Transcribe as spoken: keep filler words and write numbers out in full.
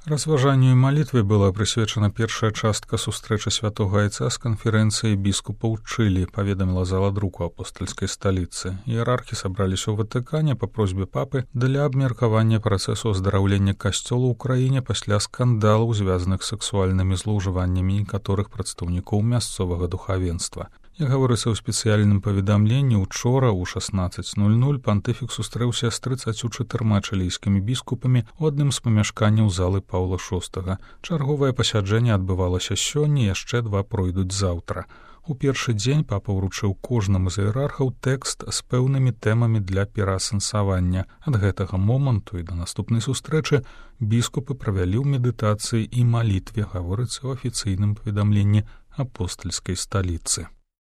Разважанню і малітве была прысвечана першая частка сустрэчы святога айца з канферэнцыяй біскупаў Чылі, паведаміла зала друку апостальскай сталіцы. Іерархі сабраліся ў Ватыкане па просьбе папы для абмеркавання працэсу аздараўлення касцёла ў краіне пасля скандалаў, звязаных з сексуальнымі злоўжываннямі некаторых прадстаўнікоў мясцовага духавенства. Як гаворыцца ў спецыяльным паведамленні, учора ў шаснаццаць нуль нуль пантыфік сустрэўся з трыццаццю чатырма чылійскімі біскупамі ў адным з памяшканняў залы Паўла шостага. Чарговае пасяджэнне адбывалася сёння, яшчэ два пройдуць заўтра. У першы дзень папа ўручыў кожнаму з іерархаў тэкст з пэўнымі тэмамі для пераасэнсавання. Ад гэтага моманту і да наступнай сустрэчы біскупы правялі ў медытацыі і малітве, гаворыцца ў афіцыйным паведамленні апостальскай сталіцы.